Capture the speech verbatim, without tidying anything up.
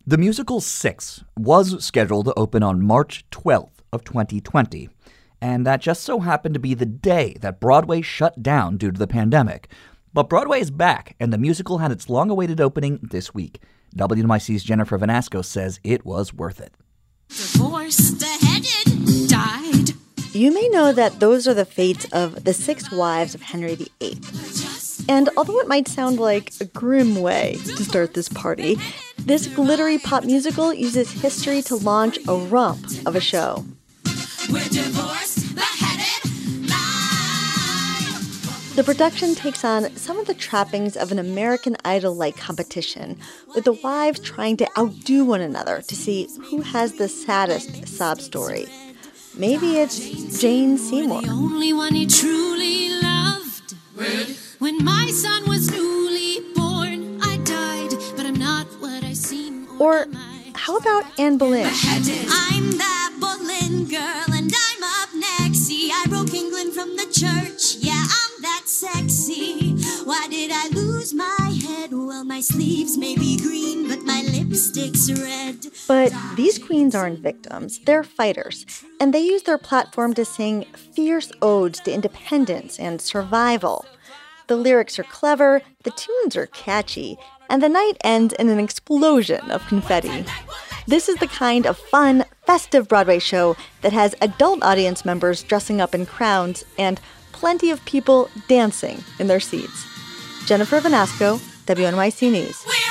The musical Six was scheduled to open on March twelfth of twenty twenty, and that just so happened to be the day that Broadway shut down due to the pandemic. But Broadway is back, and the musical had its long-awaited opening this week. W N Y C's Jennifer Vanasco says it was worth it. Divorced, beheaded, died. You may know that those are the fates of the six wives of Henry the Eighth. And although it might sound like a grim way to start this party, this glittery pop musical uses history to launch a romp of a show. We're divorced, beheaded, lied. The production takes on some of the trappings of an American Idol-like competition, with the wives trying to outdo one another to see who has the saddest sob story. Maybe it's Jane Seymour. The only one he truly loved. When my son was newly born, I died, but I'm not what I seem. Or how about Anne Boleyn? I'm that Boleyn girl, and I'm up next. See, I broke England from the church. Yeah, I'm that sexy. Why did I lose my head? Well, my sleeves may be green, but my lipstick's red. But these queens aren't victims, they're fighters, and they use their platform to sing fierce odes to independence and survival. The lyrics are clever, the tunes are catchy, and the night ends in an explosion of confetti. This is the kind of fun, festive Broadway show that has adult audience members dressing up in crowns and plenty of people dancing in their seats. Jennifer Vanasco, W N Y C News.